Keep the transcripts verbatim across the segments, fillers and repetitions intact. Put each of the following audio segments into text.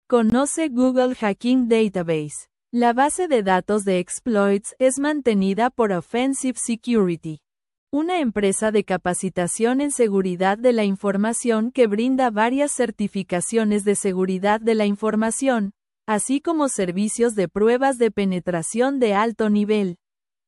Conoce Google Hacking Database. La base de datos de exploits es mantenida por Offensive Security, una empresa de capacitación en seguridad de la información que brinda varias certificaciones de seguridad de la información, así como servicios de pruebas de penetración de alto nivel.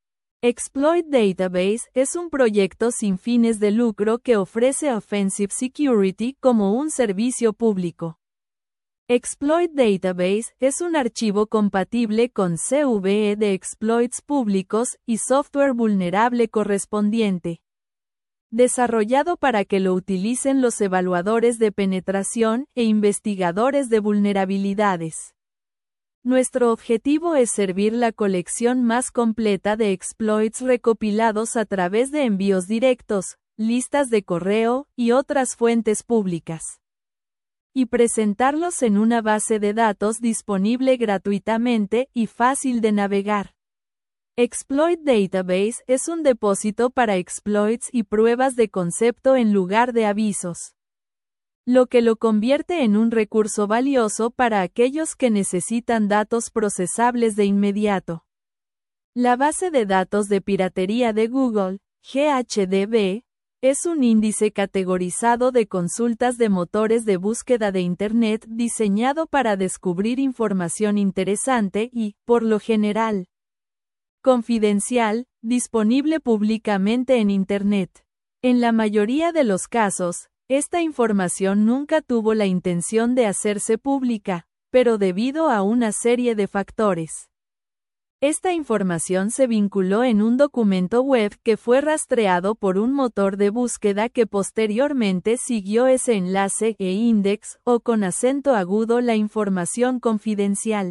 Exploit Database es un proyecto sin fines de lucro que ofrece Offensive Security como un servicio público. Exploit Database es un archivo compatible con C V E de exploits públicos y software vulnerable correspondiente, desarrollado para que lo utilicen los evaluadores de penetración e investigadores de vulnerabilidades. Nuestro objetivo es servir la colección más completa de exploits recopilados a través de envíos directos, listas de correo y otras fuentes públicas, y presentarlos en una base de datos disponible gratuitamente y fácil de navegar. Exploit Database es un depósito para exploits y pruebas de concepto en lugar de avisos, lo que lo convierte en un recurso valioso para aquellos que necesitan datos procesables de inmediato. La base de datos de piratería de Google, G H D B, es un índice categorizado de consultas de motores de búsqueda de Internet diseñado para descubrir información interesante y, por lo general, confidencial, disponible públicamente en Internet. En la mayoría de los casos, esta información nunca tuvo la intención de hacerse pública, pero debido a una serie de factores, esta información se vinculó en un documento web que fue rastreado por un motor de búsqueda que posteriormente siguió ese enlace e index o con acento agudo la información confidencial.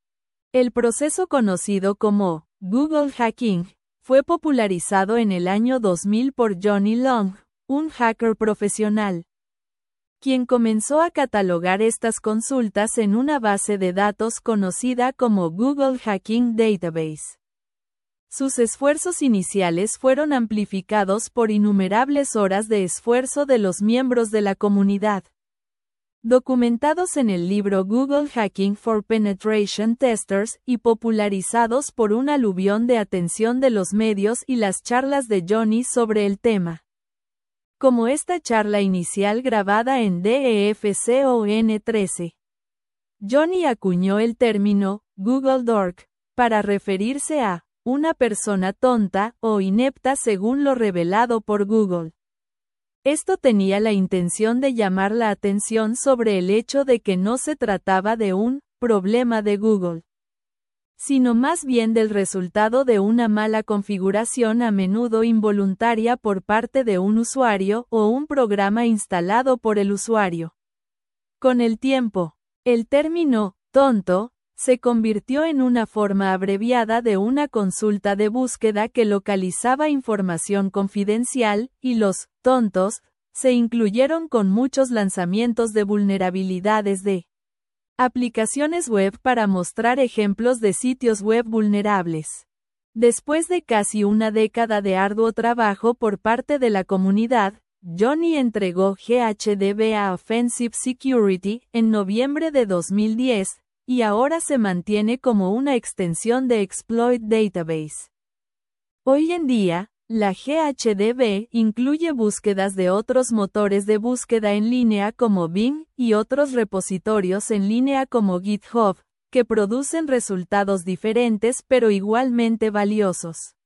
El proceso conocido como Google Hacking fue popularizado en el año dos mil por Johnny Long, un hacker profesional, quien comenzó a catalogar estas consultas en una base de datos conocida como Google Hacking Database. Sus esfuerzos iniciales fueron amplificados por innumerables horas de esfuerzo de los miembros de la comunidad, documentados en el libro Google Hacking for Penetration Testers y popularizados por un aluvión de atención de los medios y las charlas de Johnny sobre el tema, como esta charla inicial grabada en D E F C O N trece. Johnny acuñó el término Google Dork para referirse a una persona tonta o inepta según lo revelado por Google. Esto tenía la intención de llamar la atención sobre el hecho de que no se trataba de un problema de Google, sino más bien del resultado de una mala configuración a menudo involuntaria por parte de un usuario o un programa instalado por el usuario. Con el tiempo, el término tonto se convirtió en una forma abreviada de una consulta de búsqueda que localizaba información confidencial, y los tontos se incluyeron con muchos lanzamientos de vulnerabilidades de aplicaciones web para mostrar ejemplos de sitios web vulnerables. Después de casi una década de arduo trabajo por parte de la comunidad, Johnny entregó G H D B a Offensive Security en noviembre de dos mil diez, y ahora se mantiene como una extensión de Exploit Database. Hoy en día, la G H D B incluye búsquedas de otros motores de búsqueda en línea como Bing y otros repositorios en línea como GitHub, que producen resultados diferentes pero igualmente valiosos.